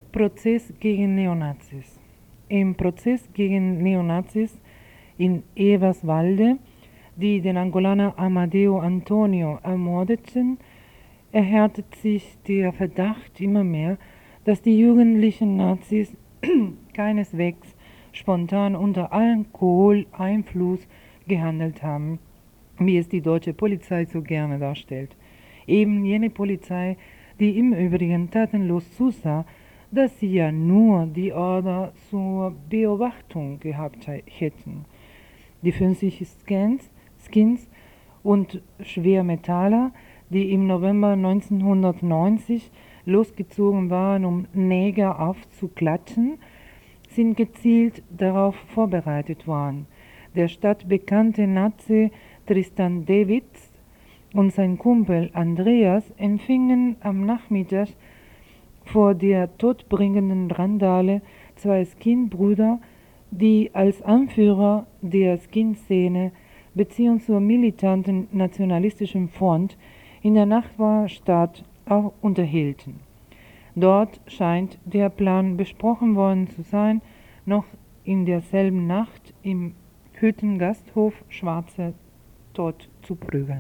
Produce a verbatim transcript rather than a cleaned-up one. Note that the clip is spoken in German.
Prozess gegen Neonazis. Im Prozess gegen Neonazis in Eberswalde, die den Angolaner Amadeo Antonio ermordeten, erhärtet sich der Verdacht immer mehr, dass die jugendlichen Nazis keineswegs spontan unter Alkoholeinfluss gehandelt haben, wie es die deutsche Polizei so gerne darstellt. Eben jene Polizei, die im Übrigen tatenlos zusah, dass sie ja nur die Order zur Beobachtung gehabt hätten. Die fünfzig Skins, Skins und Schwermetaller, die im November neunzehnhundertneunzig losgezogen waren, um Neger aufzuklatschen, sind gezielt darauf vorbereitet worden. Der stadtbekannte Nazi Tristan Davids und sein Kumpel Andreas empfingen am Nachmittag vor der todbringenden Randale zwei Skin-Brüder, die als Anführer der Skin-Szene bzw. zur militanten nationalistischen Front in der Nachbarstadt auch unterhielten. Dort scheint der Plan besprochen worden zu sein, noch in derselben Nacht im Hüttengasthof Schwarze tot zu prügeln.